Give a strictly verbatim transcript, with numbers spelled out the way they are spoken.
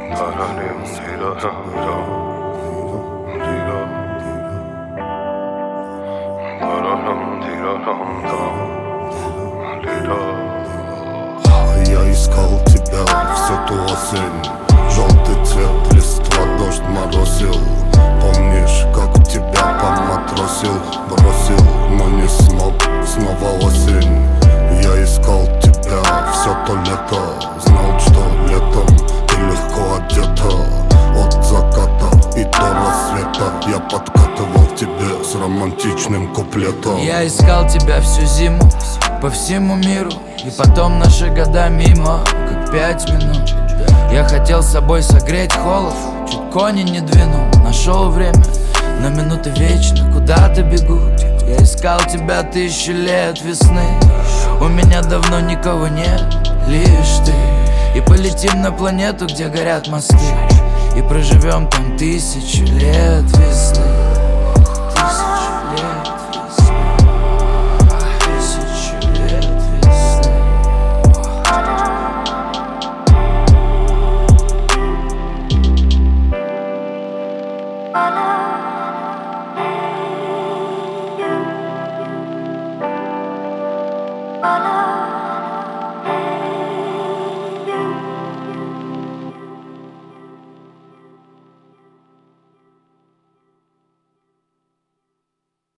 Я искал тебя всю ту осень. Желтый цвет листва, дождь моросил. Помнишь, как тебя поматросил? Бросил, но не смог, снова осень. Я искал тебя все то лето. Знал, что летом ты легко одета. От заката и до рассвета я подкатывал к тебе с романтичным куплетом. Я искал тебя всю зиму по всему миру, и потом наши года мимо, как пять минут. Я хотел с собой согреть холод, чуть кони не двинул. Нашел время, но минуты вечно куда-то бегут. Я искал тебя тысячу лет весны. У меня давно никого нет, лишь ты. И полетим на планету, где горят мосты, и проживем там тысячу лет весны.